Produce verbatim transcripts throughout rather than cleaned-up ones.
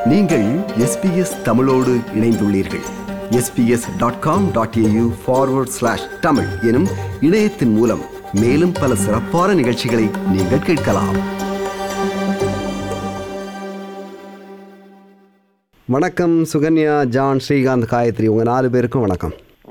நீங்கள் எஸ்பிஎஸ் தமிழோடு இணைந்துள்ளீர்கள். SBS dot com dot AU forward slash Tamil எனும் இணையத்தின் மூலம் மேலும் பல சிறப்பான நிகழ்ச்சிகளை நீங்கள் கேட்கலாம். வணக்கம் சுகன்யா, ஜான், ஸ்ரீகாந்த், காயத்ரி, உங்க நாலு பேருக்கும் வணக்கம்.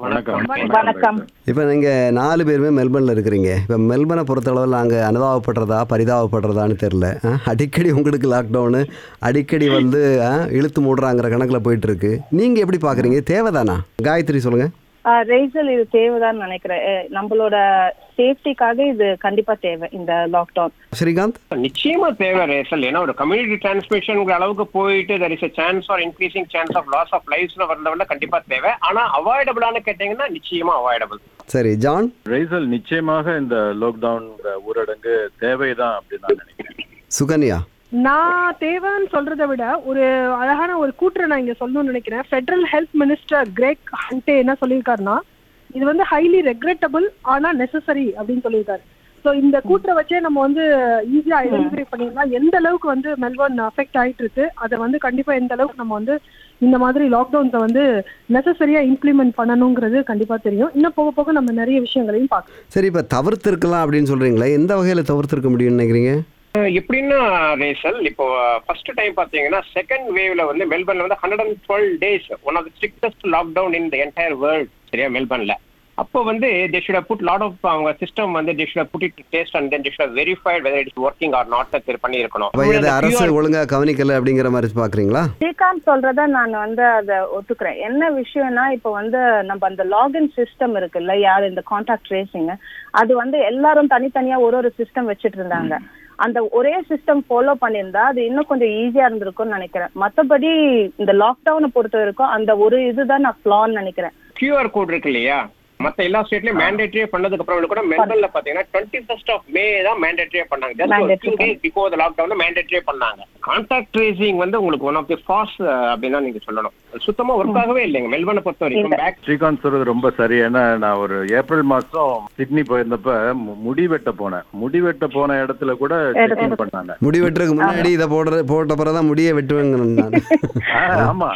வணக்கம். இப்போ நீங்கள் நாலு பேருமே மெல்பர்னில் இருக்கிறீங்க. இப்போ மெல்பர்னை பொறுத்தளவில் நாங்கள் அனுதாபப்படுறதா பரிதாபப்படுறதான்னு தெரில. அடிக்கடி உங்களுக்கு லாக்டவுனு அடிக்கடி வந்து இழுத்து மூடுறாங்கிற கணக்கில் போயிட்டுருக்கு. நீங்கள் எப்படி பார்க்குறீங்க? தேவைதானா? காயத்ரி சொல்லுங்கள். ரேசல், இது தேவைதான் நினைக்கிறேன். நம்மளோட சேஃப்டிக்காக இது கண்டிப்பா தேவை இந்த லாக்டவுன். ஸ்ரீகாந்த், நிச்சயமா தேவை ரேசல். ஏன்னா ஒரு கம்யூனிட்டி டிரான்ஸ்மிஷன் அளவுக்கு போயிட்டு there is a chance or increasing chance of loss of lives வரதுல கண்டிப்பா தேவை. ஆனா அவாய்டபிளான கேட்டீங்கன்னா நிச்சயமா அவாய்டபிள். சரி ஜான். ரேசல், நிச்சயமாக இந்த லாக்டவுன் ஊரடங்கு தேவைதான் அப்படின்னு நான் நினைக்கிறேன். சுகன்யா, நான் தேவைன்னு சொல்றதை விட ஒரு அழகான ஒரு கூற்றை நான் இங்க சொல்லணும்னு நினைக்கிறேன். Federal health minister Greg Hunt என்ன சொல்லியிருக்காருன்னா, இது வந்து ஹைலி ரெக்ரெட்டபிள் ஆனா நெசசரி அப்படின்னு சொல்லியிருக்காரு. ஸோ இந்த கூற்றை வச்சே நம்ம வந்து ஈஸியா ஐடென்டிஃபை பண்ணிடலாம் எந்த அளவுக்கு வந்து மெல்பர்ன் அஃபெக்ட் ஆயிட்டு இருக்கு. அதை வந்து கண்டிப்பா எந்த அளவுக்கு நம்ம வந்து இந்த மாதிரி லாக்டவுன்ஸை வந்து நெசசரியா இம்ப்ளிமெண்ட் பண்ணணுங்கிறது கண்டிப்பா தெரியும். இன்னும் போக போக நம்ம நிறைய விஷயங்களையும் பார்க்கலாம். சரி, இப்போ தவிர்த்திருக்கலாம் அப்படின்னு சொல்றீங்களா? எந்த வகையில் தவிர்த்திருக்க முடியும்னு நினைக்கிறீங்க? எப்படின்னா ரேசல், இப்போ ஃபர்ஸ்ட் டைம் பாத்தீங்கன்னா செகண்ட் வேவ்ல வந்து மெல்பர்ன்ல வந்து hundred and twelve days one of the strictest lockdown in the entire world. சரியா? மெல்பர்ன்ல அப்போ வந்து they should have put lot of அவங்க சிஸ்டம் வந்து they should have put it to test and then they should have verified whether it is working or not பண்ணி இருக்கணும். அரசு ஒழுங்கா கவனிக்கல அப்படிங்கிற மாதிரி பாக்குறீங்களா? ஸ்ரீகாந்த் சொல்றத நான் வந்து அதை ஒத்துக்கிறேன். என்ன விஷயம்னா, இப்போ வந்து நம்ம அந்த லாகின் சிஸ்டம் இருக்குல்ல, யார் இந்த கான்டாக்ட் ட்ரேசிங், அது வந்து எல்லாரும் தனித்தனியா ஒரு ஒரு சிஸ்டம் வச்சுட்டு இருந்தாங்க. அந்த ஒரே சிஸ்டம் ஃபாலோ பண்ணியிருந்தா அது இன்னும் கொஞ்சம் ஈஸியா இருந்திருக்கும்னு நினைக்கிறேன். மற்றபடி இந்த லாக்டவுனை பொறுத்த வரைக்கும் அந்த ஒரு இதுதான் நான் ஃபிளான்னு நினைக்கிறேன். கியூஆர் கோட் இருக்கு இல்லையா, மத்த எல்லா ஸ்டேட்லயும் மேண்டேட்டரியா பண்ணதுக்கு அப்புறம் கூட மெல்பர்ன்ல பாத்தீங்கன்னா டுவெண்ட்டி ஃபர்ஸ்ட் ஆஃப் மே தான் மேண்டேட்டரியா பண்ணாங்க. Just two days before the lockdown மேண்டேட்டரியா பண்ணாங்க. கான்டாக்ட் ட்ரேசிங் வந்து உங்களுக்கு ஒன் ஆஃப் தி ஃபாஸ்ட் அப்படின்னு நீங்க சொல்லணும். சுத்தமா ஒர்க் ஆகவே இல்லைங்க மெல்பர்னை பொறுத்த வரைக்கும். ஸ்ரீகாந்த் சொல்றது ரொம்ப சரி. ஏன்னா நான் ஒரு ஏப்ரல் மாசம் சிட்னி போயிருந்தப்ப முடி வெட்ட போனேன். முடி வெட்ட போன இடத்துல கூட செக்கிங் பண்ணாங்க. முடி வெட்டுறதுக்கு முன்னாடி இதை போடுற போட்ட பிறகுதான் முடிய வெட்டுவேங்க. ஆமா,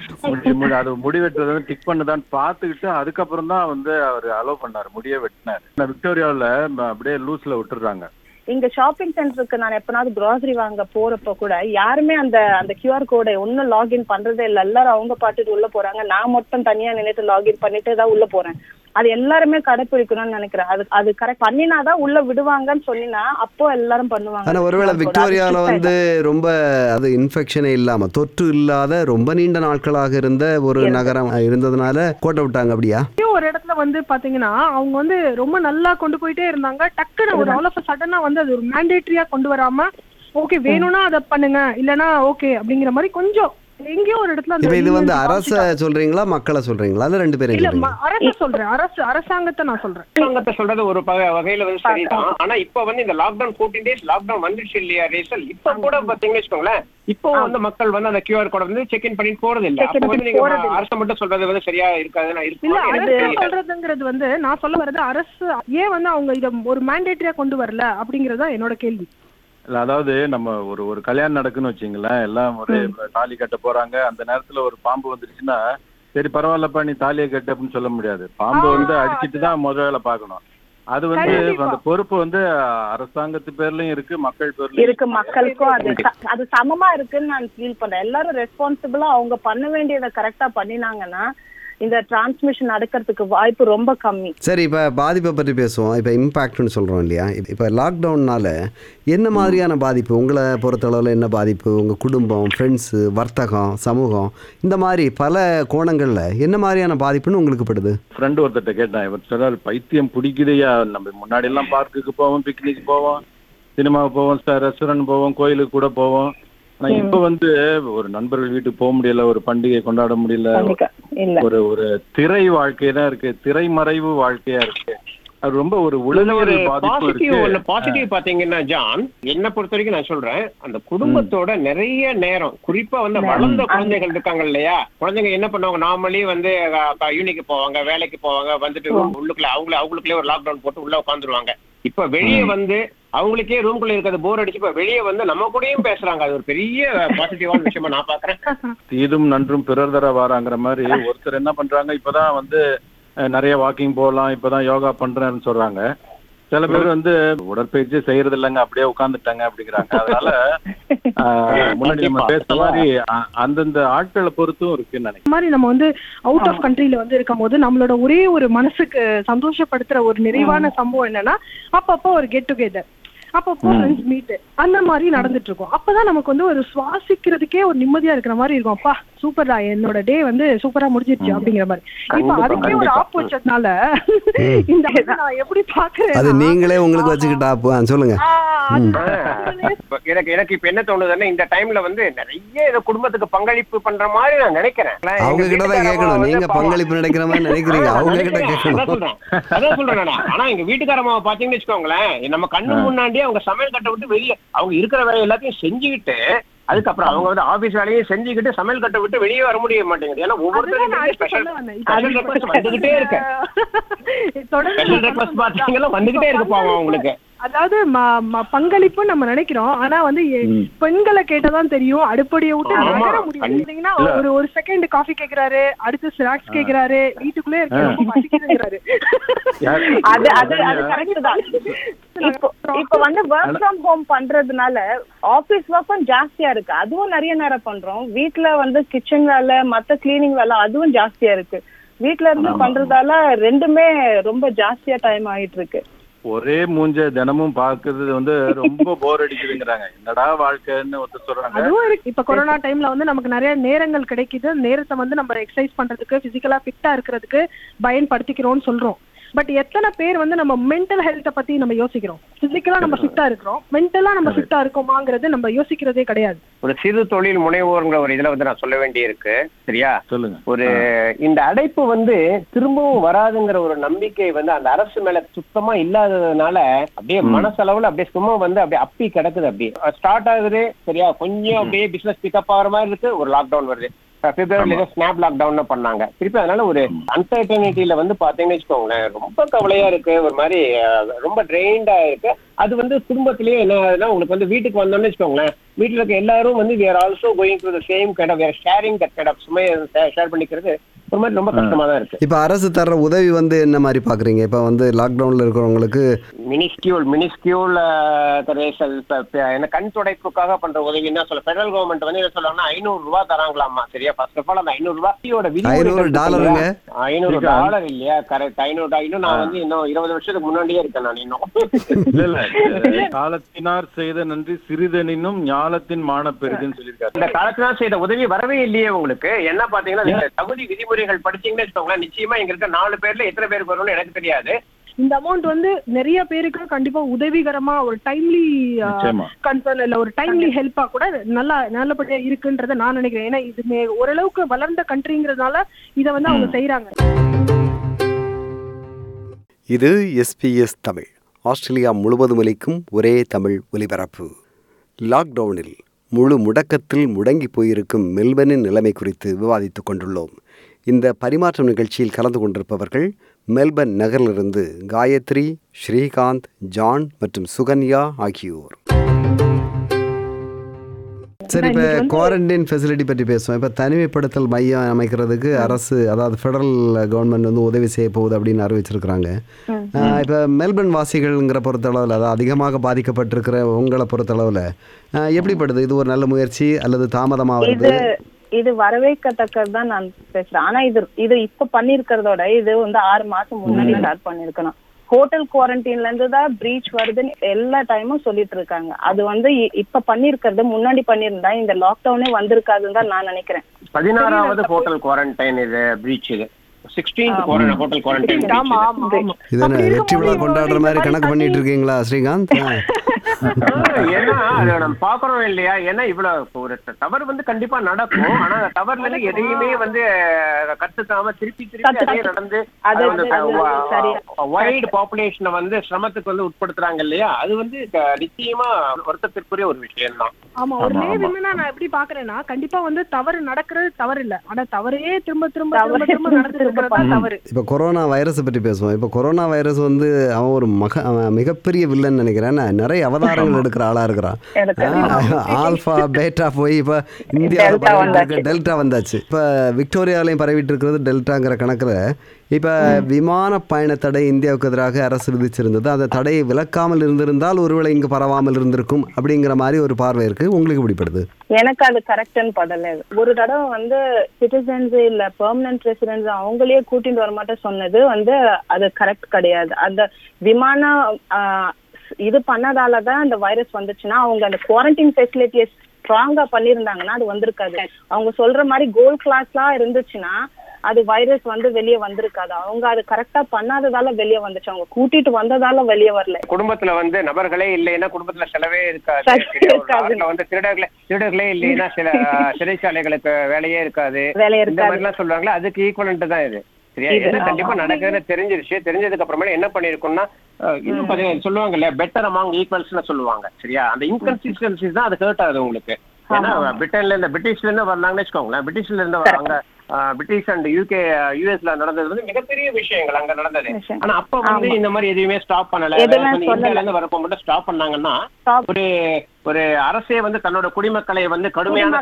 அது முடி வெட்டுறது டிக் பண்ணதான் பாத்துக்கிட்டு அதுக்கப்புறம் தான் வந்து அவர் அலோவ் பண்ணாரு, முடிய வெட்டினாரு. விக்டோரியாவில் அப்படியே லூஸ்ல விட்டுறாங்க. இங்க ஷாப்பிங் சென்டருக்கு நான் எப்பனாவது கிராசரி வாங்க போறப்ப கூட யாருமே அந்த அந்த கியூஆர் கோடை ஒன்னும் லாகின் பண்றதே இல்லை. எல்லாரும் அவங்க பாட்டுட்டு உள்ள போறாங்க. நான் மட்டும் தனியா நினைத்து லாகின் பண்ணிட்டு தான் உள்ள போறேன். அது எல்லாருமே கடைப்பிடிக்கணும்னு நினைக்கிறேன். அது அது கரெக்ட் பண்ணினாதான் உள்ள விடுவாங்கன்னு சொன்னா அப்போ எல்லாரும் பண்ணுவாங்க. ஆனா ஒருவேளை விக்டோரியால வந்து ரொம்ப அது இன்ஃபெக்ஷனே இல்லாம தொற்று இல்லாத ரொம்ப நீண்ட நாட்களாக இருந்த ஒரு நகரம் இருந்ததுனால கோட்டை விட்டாங்க. அப்படியா? ஒரு இடத்துல வந்து பாத்தீங்கன்னா அவங்க வந்து ரொம்ப நல்லா கொண்டு போயிட்டே இருந்தாங்க. டக்குன்னு ஒரு ஆல் ஆஃப் சடனா வந்து அது ஒரு மேண்டேட்டரியா கொண்டு வராம ஓகே வேணும்னா அதை பண்ணுங்க, இல்லனா ஓகே அப்படிங்கிற மாதிரி கொஞ்சம் எங்கேயோ ஒரு இடத்துல. இது வந்து அரச சொல்றீங்களா மக்களை சொல்றீங்களா? அது ரெண்டு பேரும் இல்ல, அரசு சொல்றேன். அரசு அரசாங்கத்தை நான் சொல்றேன். அரசாங்கத்தை சொல்றது ஒரு வகையில வந்து சரிதான். ஆனா இப்ப வந்து இந்த லாக்டவுன் ஃபோர்டீன் டேஸ் லாக்டவுன் வந்துருச்சு இல்லையா ரேசல்? இப்ப கூட பாத்தீங்கன்னு வச்சுக்கோங்களேன், இப்போ வந்து மக்கள் வந்து அந்த கியூஆர் கோட வந்து செக் இன் பண்ணி போறது இல்ல. அப்ப வந்து நீங்க அரசு மட்டும் சொல்றது வந்து சரியா இருக்காதுன்னா இல்ல. அரசு சொல்றதுங்கிறது வந்து நான் சொல்ல வர்றது, அரசு ஏன் வந்து அவங்க இத ஒரு மேண்டேட்டரியா கொண்டு வரல அப்படிங்கறதுதான் என்னோட கேள்வி. இல்ல, அதாவது நம்ம ஒரு ஒரு கல்யாணம் நடக்குன்னு வச்சுங்களேன், எல்லாம் ஒரு தாலி கட்ட போறாங்க. அந்த நேரத்துல ஒரு பாம்பு வந்துருச்சுன்னா சரி பரவாயில்லப்பா நீ தாலியை கட்டு அப்படின்னு சொல்ல முடியாது. பாம்பு வந்து அடிச்சுட்டு தான் முதல்ல பாக்கணும். அது வந்து அந்த பொறுப்பு வந்து அரசாங்கத்து பேர்லயும் இருக்கு, மக்கள் பேர்லயும் இருக்கு. மக்களுக்கும் அது அது சமமா இருக்குன்னு நான் ஃபீல் பண்றேன். எல்லாரும் ரெஸ்பான்சிபிளா அவங்க பண்ண வேண்டியதை கரெக்டா பண்ணினாங்கன்னா இந்த டிரான்ஸ்மிஷன் நடக்கிறதுக்கு வாய்ப்பு ரொம்ப கம்மி. சரி, இப்போ பாதிப்பை பற்றி பேசுவோம். இப்போ இம்பாக்ட்னு சொல்கிறோம் இல்லையா? இப்போ லாக்டவுன்னால என்ன மாதிரியான பாதிப்பு உங்களை பொறுத்தளவில் என்ன பாதிப்பு? உங்கள் குடும்பம், ஃப்ரெண்ட்ஸு, வர்த்தகம், சமூகம், இந்த மாதிரி பல கோணங்களில் என்ன மாதிரியான பாதிப்புன்னு உங்களுக்கு படுது? ஃப்ரெண்டு ஒருத்தட்ட கேட்டேன். இவர் சொன்னார், பைத்தியம் பிடிக்குதையா, நம்ம முன்னாடி எல்லாம் பார்க்குக்கு போவோம், பிக்னிக் போவோம், சினிமாவுக்கு போவோம், ரெஸ்டாரண்ட் போவோம், கோயிலுக்கு கூட போவோம். ஆனா இப்ப வந்து ஒரு நண்பர்கள் வீட்டுக்கு போக முடியல, ஒரு பண்டிகை கொண்டாட முடியல, ஒரு ஒரு திரை வாழ்க்கைதான் இருக்கு, திரைமறைவு வாழ்க்கையா இருக்கு. அது ரொம்ப ஒரு உளவியல் பாதிப்பு இருக்கு. பாசிட்டிவ் பாத்தீங்கன்னா ஜான், என்ன பொறுத்த வரைக்கும் நான் சொல்றேன், அந்த குடும்பத்தோட நிறைய நேரம், குறிப்பா வந்து வளர்ந்த குழந்தைகள் இருக்காங்க இல்லையா, குழந்தைங்க என்ன பண்ணுவாங்க, நார்மலி வந்து யூனிக்கு போவாங்க, வேலைக்கு போவாங்க, வந்துட்டு உள்ளுக்குள்ள அவங்கள அவங்களுக்குள்ளே ஒரு லாக்டவுன் போட்டு உள்ள உட்காந்துருவாங்க. இப்ப வெளியே வந்து அவங்களுக்கே ரூம்குள்ள இருக்கிறது போர் அடிச்சு இப்ப வெளியே வந்து நம்ம கூடயும் பேசுறாங்க. அது ஒரு பெரிய பாசிட்டிவான விஷயமா நான் பாக்குறேன். தீதும் நன்றும் பிறர் தர வாராங்கிற மாதிரி ஒருத்தர் என்ன பண்றாங்க, இப்பதான் வந்து நிறைய வாக்கிங் போகலாம், இப்பதான் யோகா பண்றேன்னு சொல்றாங்க. சில பேர் வந்து உடற்பயிற்சி செய்யறது இல்லைங்க, அப்படியே உட்காந்துட்டாங்க அப்படிங்கிறாங்க. அதனால முன்னாடி நம்ம பேசுற மாதிரி அந்தந்த ஆட்களை பொறுத்தும் இருக்குன்னு நினைக்கிறேன். மாதிரி நம்ம வந்து அவுட் ஆஃப் கண்ட்ரில வந்து இருக்கும் போது நம்மளோட ஒரே ஒரு மனசுக்கு சந்தோஷப்படுத்துற ஒரு நிறைவான சம்பவம் என்னன்னா அப்பப்போ ஒரு கெட் டுகெதர், அப்பப்போ ஃப்ரெண்ட்ஸ் மீட், அந்த மாதிரி நடந்துட்டு இருக்கும். அப்பதான் நமக்கு வந்து ஒரு சுவாசிக்கிறதுக்கே ஒரு நிம்மதியா இருக்கிற மாதிரி இருக்கும். அப்பா சூப்பரா, என்னோட டே வந்து சூப்பரா முடிஞ்சிருச்சு அப்படிங்கிற மாதிரி. இப்ப அதுக்கே ஒரு ஆப் வச்சதுனால இந்த நான் எப்படி பாக்குறேன், அது நீங்களே உங்களுக்கு வச்சுக்கிட்டா சொல்லுங்க. எனக்கு எனக்கு இப்ப என்ன தோணுதுன்னா, இந்த டைம்ல வந்து நிறைய இத குடும்பத்துக்கு பங்களிப்பு பண்ற மாதிரி நான் நினைக்கிறேன். அவங்க கிட்டதான் கேட்கணும், நீங்க பங்களிப்பு நினைக்கிற மாதிரி நினைக்கிறீங்க, அவங்க கிட்ட கேட்கணும். அதான் சொல்றேன். ஆனா எங்க வீட்டுக்காரம்மாவை பாத்தீங்கன்னு வச்சுக்கோங்களேன், நம்ம கண்ணு முன்னாடியே அவங்க சமையல் கட்டை விட்டு வெளியே அவங்க இருக்கிற வேலை எல்லாத்தையும் செஞ்சுக்கிட்டு, அதுக்கப்புறம் அவங்க வந்து ஆபீஸ் வேலையும் செஞ்சுக்கிட்டு சமையல் கட்டை விட்டு வெளியே வர முடிய மாட்டேங்குது. ஏன்னா ஒவ்வொருத்தரும் வந்துகிட்டே இருக்கு, ஸ்பெஷல் ரெக்வெஸ்ட் பாத்தீங்கன்னா வந்துகிட்டே இருக்கு அவங்களுக்கு. அதாவது பங்களிப்பு நம்ம நினைக்கிறோம், ஆனா வந்து பெண்களை கேட்டதான் தெரியும் அடுப்படியை விட்டு முடியுங்கன்னா ஒரு ஒரு செகண்ட் காஃபி கேக்குறாரு, அடுத்து ஸ்நாக்ஸ் கேக்குறாரு, வீட்டுக்குள்ளே இருக்காரு. அது அது அது கரெக்ட் தான். இப்போ இப்ப வந்து ஒர்க் ஃப்ரம் ஹோம் பண்றதுனால ஆபீஸ் ஒர்க்கும் ஜாஸ்தியா இருக்கு, அதுவும் நிறைய நேரம் பண்றோம். வீட்டுல வந்து கிச்சன் வேலை, மத்த கிளீனிங் வேலை அதுவும் ஜாஸ்தியா இருக்கு. வீட்டுல இருந்து பண்றதால ரெண்டுமே ரொம்ப ஜாஸ்தியா டைம் ஆயிட்டு இருக்கு. ஒரே மூஞ்ச தினமும் பாக்குறது வந்து ரொம்ப போர் அடிக்குதுங்கிறாங்க. என்னடா வாழ்க்கைன்னு ஒருத்தர் சொல்றாங்க. அதுவும் இருக்கு. இப்ப கொரோனா டைம்ல வந்து நமக்கு நிறைய நேரங்கள் கிடைக்குது, நேரத்தை வந்து நம்ம எக்ஸசைஸ் பண்றதுக்கு, பிசிக்கலா ஃபிட்டா இருக்கிறதுக்கு பயன்படுத்திக்கிறோம்னு சொல்றோம். பட் எத்தனை பேர் வந்து நம்ம மென்டல் ஹெல்த்தை பத்தி நம்ம யோசிக்கிறோம்? பிசிக்கலா நம்ம ஃபிட்டா இருக்கிறோம், மென்டலா நம்ம ஃபிட்டா இருக்கோமாங்கிறது நம்ம யோசிக்கிறதே கிடையாது. ஒரு சிறு தொழில் முனைவோர்ங்கிற ஒரு இதுல வந்து நான் சொல்ல வேண்டி இருக்கு. சரியா? சொல்லுங்க. ஒரு இந்த அடைப்பு வந்து திரும்பவும் வராதுங்கிற ஒரு நம்பிக்கை வந்து அந்த அரசு மேல சுத்தமா இல்லாததுனால அப்படியே மனசளவுல அப்படியே சும்மா வந்து அப்படியே அப்பி கிடக்குது. அப்படியே ஸ்டார்ட் ஆகுது, சரியா, கொஞ்சம் அப்படியே பிசினஸ் பிக்கப் ஆகிற மாதிரி இருக்கு, ஒரு லாக்டவுன் வருது. பிப்ரவரியில ஸ்னாப் லாக்டவுன் பண்ணாங்க திருப்பி. அதனால ஒரு அன்சர்டனிட்டியில வந்து பாத்தீங்கன்னு வச்சுக்கோங்களேன், ரொம்ப கவலையா இருக்கு, ஒரு மாதிரி ரொம்ப ட்ரெயின்டா இருக்கு. அது வந்து குடும்பத்திலேயே என்ன ஆகுதுன்னா, உங்களுக்கு வந்து வீட்டுக்கு வந்தோம்னு வச்சுக்கோங்களேன், வீட்டுல இருக்க எல்லாரும் வந்து we are also going through the same kind of we are sharing that kind of சுமையை ஷேர் பண்ணிக்கிறது ஒரு மாதிரி ரொம்ப கஷ்டமா தான் இருக்கு. இப்ப அரசு தர்ற உதவி வந்து என்ன மாதிரி பாக்குறீங்க? இப்ப வந்து லாக்டவுன்ல இருக்கிறவங்களுக்கு மினிஸ்கியூல் மினிஸ்கியூல் என்ன கண் துடைப்புக்காக பண்ற உதவி என்ன சொல்ல, பெடரல் கவர்மெண்ட் வந்து என்ன சொல்றாங்கன்னா ஐநூறு ரூபாய் தராங்களாமா. சரியா? ஃபர்ஸ்ட் ஆஃப் ஆல் அந்த ஐநூறு ரூபாயோட ஐநூறு டாலருங்க, ஐநூறு டாலர் இல்லையா? கரெக்ட், ஐநூறு டாலர். இன்னும் நான் வந்து இன்னும் இருபது வருஷத்துக்கு முன்னாடியே இருக்கேன் நான். இன்னும் காலத்தினார் செய்த நன்றி சிறிதனினும் ஞாலத்தின் மான பெரிதுன்னு சொல்லியிருக்காரு. இந்த காலத்தினார் செய்த உதவி வரவே இல்லையே உங்களுக்கு. என்ன பாத்தீங்கன்னா, தகுதி விதிமுறைகள் படிச்சீங்கன்னு வச்சுக்கோங்களேன், நிச்சயமா இங்க இருக்க நாலு பேர்ல எத்தனை பேருக்கு வரும்னு எனக்கு தெரியாது. இந்த அமௌண்ட் வந்து நிறைய பேருக்கு கண்டிப்பா உதவிகரமா, ஒரு டைம்லி கன்சர்ன் இல்ல ஒரு டைம்லி ஹெல்ப்பா கூட நல்லா நல்லபடியா இருக்குன்றத நான் நினைக்கிறேன். ஏன்னா இது ஓரளவுக்கு வளர்ந்த கண்ட்ரிங்கிறதுனால இதை வந்து அவங்க செய்யறாங்க. இது எஸ்பிஎஸ் தமிழ், ஆஸ்திரேலியா முழுவதும் ஒலிக்கும் ஒரே தமிழ் ஒலிபரப்பு. லாக்டவுனில் முழு முடக்கத்தில் முடங்கி போயிருக்கும் மெல்பர்னின் நிலைமை குறித்து விவாதித்துக் கொண்டுள்ளோம். இந்த பரிமாற்றம் நிகழ்ச்சியில் கலந்து கொண்டிருப்பவர்கள் மெல்பர்ன் நகரிலிருந்து காயத்ரி, ஸ்ரீகாந்த், ஜான் மற்றும் சுகன்யா ஆகியோர். சரி, இப்போ குவாரண்டைன் ஃபெசிலிட்டி பற்றி பேசுவோம். இப்போ தனிமைப்படுத்தல் மையம் அமைக்கிறதுக்கு அரசு, அதாவது ஃபெடரல் கவர்மெண்ட் வந்து உதவி செய்ய போகுது அப்படின்னு அறிவிச்சிருக்கிறாங்க. இப்போ மெல்பர்ன் வாசிகள்ங்கிற பொறுத்தளவில், அதாவது அதிகமாக பாதிக்கப்பட்டிருக்கிற உங்களை பொறுத்தளவில் எப்படிப்படுது? இது ஒரு நல்ல முயற்சி அல்லது தாமதமாக வருது? இது வரவேற்கத்தக்கது தான் நான் பேசுறேன். ஆனா இது இது இப்ப பண்ணிருக்கிறதோட இது வந்து ஆறு மாசம் முன்னாடி ஸ்டார்ட் பண்ணிருக்கணும். ஹோட்டல் குவாரண்டைன்ல இருந்து தான் பிரீச் வருதுன்னு எல்லா டைமும் சொல்லிட்டு இருக்காங்க. அது வந்து இப்ப பண்ணிருக்கிறது முன்னாடி பண்ணிருந்தா இந்த லாக்டவுனே வந்திருக்காதுன்னு தான் நான் நினைக்கிறேன். பதினாறாவது ஹோட்டல் குவாரண்டைன் இது பிரீச். இது ஹோட்டல் குவாரண்டைன். இதை வெற்றி விழா கொண்டாடுற மாதிரி கணக்கு பண்ணிட்டு இருக்கீங்களா ஸ்ரீகாந்த்? ஏன்னா அதை நம்ம பாக்குறோம் இல்லையா? ஏன்னா இவ்வளவு ஒரு தவறு வந்து கண்டிப்பா நடக்கும். ஆனா அந்த தவறுல இருந்து எதையுமே வந்து கத்துக்காம திருப்பி திருப்பி அதே நடந்து வைட் பாப்புலேஷனை வந்து சிரமத்துக்கு வந்து உட்படுத்துறாங்க இல்லையா? அது வந்து நிச்சயமா வருத்தத்திற்குரிய ஒரு விஷயம் தான். ஆமா, ஒரு லேவின்னா நான் எப்படி பாக்குறேன்னா, கண்டிப்பா வந்து தவறு நடக்கிறது தவறு இல்ல, ஆனா தவறே திரும்ப திரும்ப திரும்ப நடந்துருக்கு இருக்கிறதா தவறு. இப்போ கொரோனா வைரஸை பற்றி பேசுவோம். இப்போ கொரோனா வைரஸ் வந்து அவன் ஒரு மக அவன் மிகப்பெரிய வில்லன் நினைக்கிறேன். நிறைய அவதாரங்கள் எடுக்கிற ஆளா இருக்கிறான். ஆல்பா பேட்டா போய் இப்போ இந்தியாவில் பரவிட்டு இருக்க டெல்டா வந்தாச்சு. இப்போ விக்டோரியாவிலையும் பரவிட்டு இருக்கிறது டெல்டாங்கிற கணக்கில் இப்போ விமான பயண தடை இந்தியாவுக்கு எதிராக அரசு விதிச்சிருந்தது. அந்த தடையை விலக்காமல் இருந்திருந்தால் ஒருவேளை இங்கு பரவாமல் இருந்திருக்கும் அப்படிங்கிற மாதிரி ஒரு பார்வை இருக்கு. உங்களுக்கு பிடிப்படுது? எனக்கு அது கரெக்ட்னு படல. ஒரு தடவை வந்து சிட்டிசன்ஸ் இல்ல பெர்மனன்ட் ரெசிடென்ட்ஸ் அவங்களே கூட்டிட்டு வர மாட்டேன் சொன்னது வந்து அது கரெக்ட் கிடையாது. அந்த விமான இது பண்ணதாலதான் அந்த வைரஸ் வந்துச்சுன்னா அவங்க அந்த குவாரண்டைன் ஃபெசிலிட்டியை ஸ்ட்ராங்கா பண்ணிருந்தாங்கன்னா அது வந்திருக்காது. அவங்க சொல்ற மாதிரி கோல்ட் கிளாஸ்லாம் இருந்துச்சுன்னா அது வைரஸ் வந்து வெளியே வந்திருக்காது. அவங்க அது கரெக்டா பண்ணாததால வெளியே வந்துச்சு. அவங்க கூட்டிட்டு வந்ததால வெளியே வரல. குடும்பத்துல வந்து நபர்களே இல்லைன்னா குடும்பத்துல செலவே இருக்காது. வந்து திருடர்களே திருடர்களே இல்லைன்னா சில சிறைச்சாலைகளுக்கு வேலையே இருக்காது. இந்த மாதிரி எல்லாம் சொல்லுவாங்களா, அதுக்கு ஈக்குவலன்ட் தான் இது. சரியா? எது கண்டிப்பா நடக்குதுன்னு தெரிஞ்சிருச்சு. தெரிஞ்சதுக்கு அப்புறமேல என்ன பண்ணிருக்கோம்னா இன்னும் பாத்தீங்கன்னா சொல்லுவாங்கல்ல பெட்டர் அமாங் ஈக்குவல்ஸ் சொல்லுவாங்க. சரியா? அந்த இன்கன்சிஸ்டன்சி தான் அது ஹர்ட் ஆகுது உங்களுக்கு. ஏன்னா பிரிட்டன்ல இருந்து பிரிட்டிஷ்ல இருந்து வந்தாங்கன்னு வச்சுக்கோங்களேன். பிரிட்டிஷ்ல இருந்து வராங்க. பிரிட்டிஷ் அண்ட் யூகே யூஎஸ்ல நடந்தது வந்து மிகப்பெரிய விஷயங்கள் அங்க நடந்தது. ஆனா அப்ப வந்து இந்த மாதிரி எதுவுமே ஸ்டாப் பண்ணல. இந்தியால இருந்து வரப்போ மட்டும் ஸ்டாப் பண்ணாங்கன்னா ஒரு ஒரு அரசே வந்து தன்னோட குடிமக்களை வந்து கடுமையான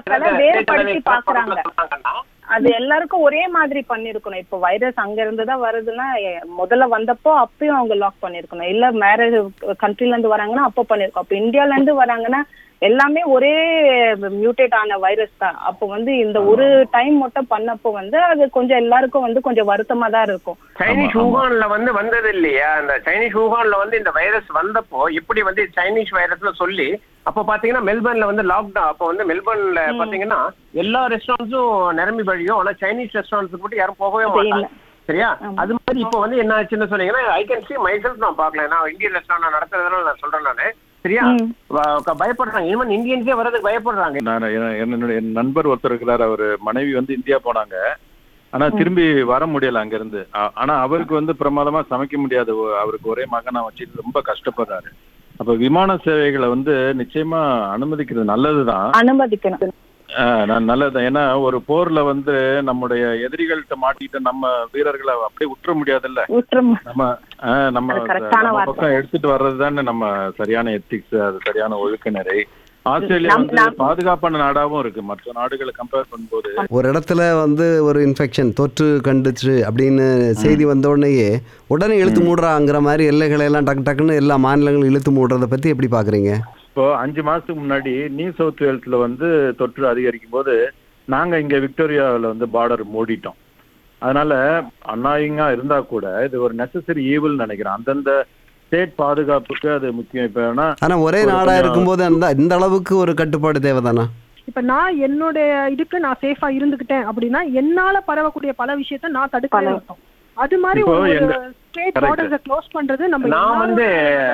அது எல்லாருக்கும் ஒரே மாதிரி பண்ணிருக்கணும். இப்போ வைரஸ் அங்க இருந்துதான் வருதுன்னா முதல்ல வந்தப்போ அப்பயும் அவங்க லாக் பண்ணிருக்கணும். இல்ல மேரேஜ் கண்ட்ரில இருந்து வராங்கன்னா அப்போ பண்ணிருக்கோம். அப்ப இந்தியால இருந்து வராங்கன்னா எல்லாமே ஒரே மியூட்டேட் ஆன வைரஸ் தான். அப்போ வந்து இந்த ஒரு டைம் மட்டும் பண்ணப்போ வந்து அது கொஞ்சம் எல்லாருக்கும் வந்து கொஞ்சம் வருத்தமா தான் இருக்கும். சைனீஸ் ஊகான்ல வந்து வந்தது இல்லையா? அந்த சைனீஸ் ஊகான்ல வந்து இந்த வைரஸ் வந்தப்போ இப்படி வந்து சைனீஸ் வைரஸ்ல சொல்லி அப்போ பாத்தீங்கன்னா மெல்பர்ன்ல வந்து லாக்டவுன். அப்போ வந்து மெல்பர்ன்ல பாத்தீங்கன்னா எல்லா ரெஸ்டாரண்ட்ஸும் நிரம்பி வழியும். ஆனா சைனீஸ் ரெஸ்டாரண்ட்ஸ் மட்டும் யாரும் போகவே மாட்டாங்க. சரியா? அது மாதிரி இப்போ வந்து என்ன ஆச்சுன்னு சொன்னீங்கன்னா ஐ கேன் சி மைசெல்ஃப் நான் பாக்கல. நான் இந்தியன் ரெஸ்டாரண்ட் நடத்துறதுனால நான் சொல்றேன். நானு சரியா பயப்படுறாங்க. ஈவன் இந்தியன்ஸே வரதுக்கு பயப்படுறாங்க. நான் என்னுடைய நண்பர் ஒருத்தர் இருக்கிறார். அவர் மனைவி வந்து இந்தியா போனாங்க. ஆனா திரும்பி வர முடியல அங்க இருந்து. ஆனா அவருக்கு வந்து பிரமாதமா சமைக்க முடியாது. அவருக்கு ஒரே மகனா வச்சுட்டு ரொம்ப கஷ்டப்படுறாரு. அப்ப விமான சேவைகளை வந்து நிச்சயமா அனுமதிக்கிறது நல்லதுதான். அனுமதிக்கணும். நல்லதுதான். ஏன்னா ஒரு போர்ல வந்து நம்முடைய எதிரிகள்கிட்ட மாட்டிட்டு நம்ம வீரர்களை அப்படியே உற்ற முடியாதுல்ல. நம்ம நம்ம பக்கம் எடுத்துட்டு வர்றதுதானே நம்ம சரியான எத்திக்ஸ், அது சரியான ஒழுக்க நெறி. ஆஸ்திரேலியா வந்து பாதுகாப்பான நாடாவும் இருக்கு மற்ற நாடுகளை கம்பேர் பண்ணும்போது. ஒரு இடத்துல வந்து ஒரு இன்ஃபெக்ஷன் தொற்று கண்டுச்சு அப்படின்னு செய்தி வந்த உடனேயே உடனே இழுத்து மூடுறாங்கிற மாதிரி எல்லைகளை எல்லாம் டக்கு டக்குன்னு எல்லா மாநிலங்களும் இழுத்து மூடுறதை பத்தி எப்படி பாக்குறீங்க? இப்போ அஞ்சு மாசத்துக்கு முன்னாடி நியூ சவுத் வேல்ஸ்ல வந்து தொற்று அதிகரிக்கும் போது நாங்க இங்க விக்டோரியாவில் வந்து பார்டர் மூடிட்டோம். அதனால அநாயகமா இருந்தா கூட இது ஒரு நெசசரி ஈவில் நினைக்கிறேன். அந்தந்த ஸ்டேட் பாதுகாப்புக்கு அது முக்கியம். இப்ப ஆனா ஒரே நாடா இருக்கும்போது அந்த இந்த அளவுக்கு ஒரு கட்டுப்பாடு தேவைதானா? இப்ப நான் என்னுடைய இதுக்கு நான் சேஃபா இருந்துகிட்டேன் அப்படின்னா என்னால பரவக்கூடிய பல விஷயத்த நான் தடுக்க. அது மாதிரி ஸ்டேட் பார்டர்ஸை க்ளோஸ் பண்றது நம்ம நான் வந்து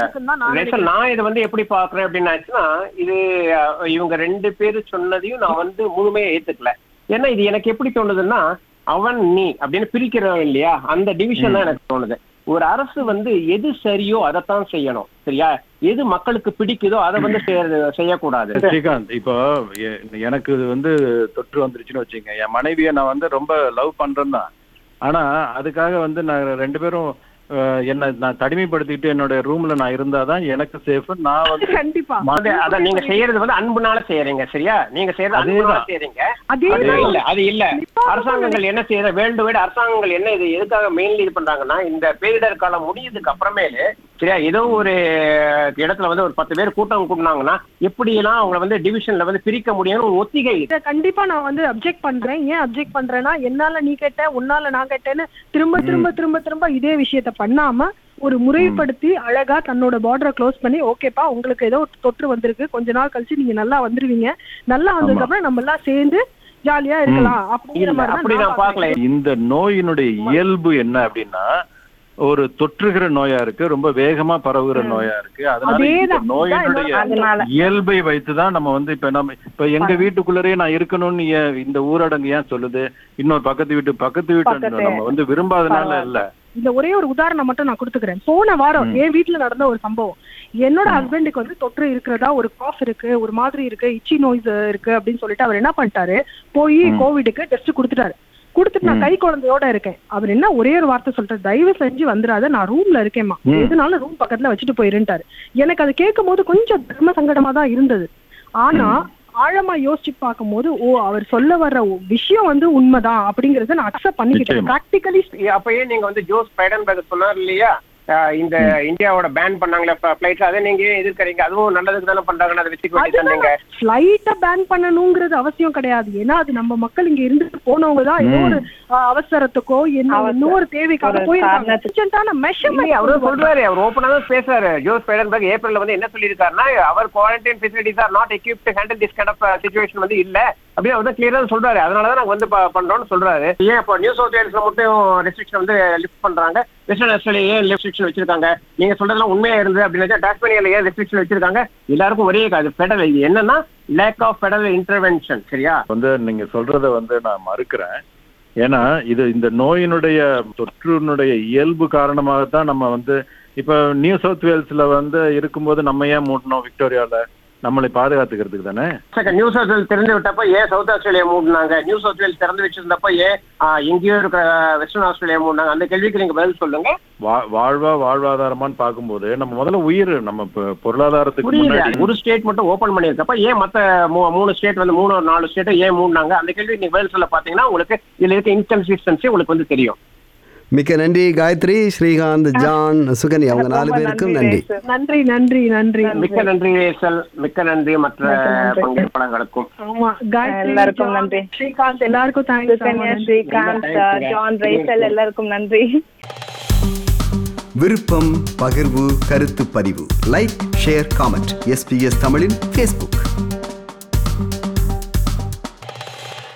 நான் இதை வந்து எப்படி பாக்குறேன் அப்படின்னாச்சுன்னா இது இவங்க ரெண்டு பேரும் சொன்னதையும் நான் வந்து முழுமையா ஏத்துக்கல. ஏன்னா இது எனக்கு எப்படி தோணுதுன்னா அவன் நீ அப்படின்னு பிரிக்கிறோம் இல்லையா, அந்த டிவிஷன் தான் எனக்கு தோணுது. ஒரு அரசு வந்து எது சரியோ அதைத்தான் செய்யணும். சரியா? எது மக்களுக்கு பிடிக்குதோ அதை வந்து செய்யக்கூடாது. ஸ்ரீகாந்த், இப்போ எனக்கு வந்து தொற்று வந்துருச்சுன்னு வச்சுங்க, என் மனைவியை நான் வந்து ரொம்ப லவ் பண்றேன் தான். ஆனா அதுக்காக வந்து நான் ரெண்டு பேரும் என்ன நான் தனிமைப்படுத்திட்டு என்னோட ரூம்ல நான் இருந்தாதான் எனக்கு சேஃப். நான் வந்து கண்டிப்பா அத நீங்க செய்யறது வந்து அன்புனால செய்யறீங்க. சரியா? நீங்க செய்யறது அன்புனால செய்யறீங்க. அது இல்ல அது இல்ல அரசாங்கங்கள் என்ன செய்யற வேர்ல்டு வைடு அரசாங்கங்கள் என்ன இது எதுக்காக மெயின்லி இது பண்றாங்கன்னா இந்த பேரிடர் காலம் முடியதுக்கு அப்புறமேலு சரியா ஏதோ ஒரு இடத்துல வந்து ஒரு பத்து பேர் கூட்டம் கூட்டினாங்கன்னா எப்படி எல்லாம் அவங்களை வந்து டிவிஷன்ல வந்து பிரிக்க முடியும்னு ஒரு ஒத்திகை. கண்டிப்பா நான் வந்து அப்ஜெக்ட் பண்றேன். ஏன் அப்ஜெக்ட் பண்றேன்னா என்னால நீ கேட்ட உன்னால நான் கேட்டேன்னு திரும்ப திரும்ப திரும்ப திரும்ப இதே விஷயத்த பண்ணாம ஒரு முறைப்படுத்தி அழகா தன்னோட பார்டரை க்ளோஸ் பண்ணி ஓகேப்பா உங்களுக்கு ஏதோ தொற்று வந்திருக்கு, கொஞ்ச நாள் கழிச்சு நீங்க நல்லா வந்துருவீங்க, நல்லா வந்ததுக்கு அப்புறம் நம்ம எல்லாம் சேர்ந்து ஜாலியா இருக்கலாம் அப்படிங்கிற மாதிரி. இந்த நோயினுடைய இயல்பு என்ன அப்படின்னா ஒரு தொற்றுகிற நோயா இருக்கு, ரொம்ப வேகமா பரவுகிற நோயா இருக்கு. அதனால இந்த நோயினுடைய இயல்பை வைத்துதான் நம்ம வந்து இப்ப நம்ம இப்ப எங்க வீட்டுக்குள்ளரே நான் இருக்கணும்னு இந்த ஊரடங்கு ஏன் சொல்லுது? இன்னொரு பக்கத்து வீட்டு பக்கத்து வீட்டு நம்ம வந்து விரும்பாதனால இல்ல. இந்த ஒரே ஒரு உதாரணம் மட்டும் நான் கொடுத்துக்கிறேன். போன வாரம் என் வீட்டுல நடந்த ஒரு சம்பவம். என்னோட ஹஸ்பண்டுக்கு வந்து தொற்று இருக்கிறதா, ஒரு காஃப் இருக்கு, ஒரு மாதிரி இருக்கு, இச்சி நோய்ஸ் இருக்கு அப்படின்னு சொல்லிட்டு அவர் என்ன பண்ணிட்டாரு, போய் கோவிடுக்கு டெஸ்ட் கொடுத்துட்டாரு. கொடுத்துட்டு நான் கை குழந்தையோட இருக்கேன். அவர் என்ன ஒரே ஒரு வார்த்தை சொல்றாரு, தயவு செஞ்சு வந்துடாத, நான் ரூம்ல இருக்கேம்மா, எதுனாலும் ரூம் பக்கத்துல வச்சுட்டு போயிருந்தாரு. எனக்கு அதை கேட்கும் போது கொஞ்சம் தர்ம சங்கடமா தான் இருந்தது. ஆனா ஆழமா யோசிச்சு பார்க்கும் போது ஓ அவர் சொல்ல வர்ற விஷயம் வந்து உண்மைதான் அப்படிங்கறத நான் அக்செப்ட் பண்ணிக்கிட்டேன். பிராக்டிகலி அப்பயே நீங்க வந்து ஜோஸ் பைடன் சொன்னார் இல்லையா, இந்த இந்தியாவோட பேன் பண்ணாங்களே ஃபிளைட்ல, அதை நீங்க எதிர்க்கறீங்க, அதுவும் நல்லதுக்கு தானே பண்றாங்கன்னு அதை வச்சுக்க வேண்டியது. ஃபிளைட்ட பேன் பண்ணணுங்கிறது அவசியம் கிடையாது. ஏன்னா அது நம்ம மக்கள் இங்க இருந்து போனவங்க தான் ஏதோ ஒரு அவசரத்துக்கோ என்ன இன்னொரு தேவைக்காக போயிருக்காங்க. அவரு சொல்றாரு, அவர் ஓப்பனா தான் பேசுறாரு. ஜோஸ் பைடன் ஏப்ரல்ல வந்து என்ன சொல்லியிருக்காருன்னா, அவர் quarantine facilities are not equipped to handle this kind of situation வந்து இல்ல அப்படியே அவர் தான் கிளியரா சொல்றாரு. அதனாலதான் நாங்க வந்து பண்றோம்னு சொல்றாரு. ஏன் இப்போ நியூ சவுத் வேல்ஸ்ல மட்டும் ரெஸ்ட்ரிக்ஷன் வந்து லிஃப்ட் பண்றாங்க, வெஸ்டர்ன் ஆஸ்திரேலியா ஏன் ரெஸ்ட்ரிக்ஷன் வச்சிருக்காங்க, நீங்க சொல்றதெல்லாம் உண்மையா இருந்தது அப்படின்னா டாஸ்மேனியால ஏன் ரெஸ்ட்ரிக்ஷன் வச்சிருக்காங்க, எல்லாருக்கும் ஒரே அது ஃபெடரல் என்னன்னா லேக் ஆஃப் ஃபெடரல் இன்டர்வென்ஷன். சரியா, வந்து நீங்க சொல்றத வந்து நான் மறுக்கிறேன். ஏன்னா இது இந்த நோயினுடைய தொற்றுனுடைய இயல்பு காரணமாகத்தான் நம்ம வந்து இப்ப நியூ சவுத் வேல்ஸ்ல வந்து இருக்கும்போது நம்ம ஏன் மூடணும், விக்டோரியால நம்மளை பாதுகாத்துக்கிறதுக்கு தானே. நியூ சவுத் வேல்ஸ் திறந்து விட்டப்ப ஏன் சவுத் ஆஸ்திரேலியா மூடினாங்க, நியூ சவுத் வேல்ஸ் திறந்து வச்சிருந்தப்ப ஏன் எங்கேயோ இருக்கிற வெஸ்டர்ன் ஆஸ்திரேலியா மூடினாங்க, அந்த கேள்விக்கு நீங்க பதில் சொல்லுங்க. வாழ்வா வாழ்வாதாரமான்னு பார்க்கும்போது நம்ம முதல்ல உயிர் நம்ம பொருளாதாரத்துக்கு முன்னாடி ஒரு ஸ்டேட் மட்டும் ஓபன் பண்ணியிருக்கப்ப ஏன் மத்த மூணு ஸ்டேட் வந்து மூணு நாலு ஸ்டேட் ஏன் மூடினாங்க, அந்த கேள்வி நீங்க பதில் சொல்ல பாத்தீங்கன்னா உங்களுக்கு இதுல இருக்க இன்கன்சிஸ்டன்சி உங்களுக்கு வந்து தெரியும். மிக்க நன்றி காயத்ரி, ஸ்ரீகாந்த், ஜான், சுகன்யா, அவங்க நாலு பேருக்கும் நன்றி. நன்றி நன்றி நன்றி மிக்க நன்றி ரேசல், மிக்க நன்றி மற்ற பங்கேற்பாளர்களுக்கும். ஆமா, எல்லாருக்கும் நன்றி. ஸ்ரீகாந்த் எல்லாருக்கும் thanks. Sukanya, Srikanth, John, Rachel எல்லாருக்கும் நன்றி. விருப்பம், பகிர்வு, கருத்து பதிவு, லைக், ஷேர், காமெண்ட். எஸ்பிஎஸ் தமிழின் ஃபேஸ்புக்.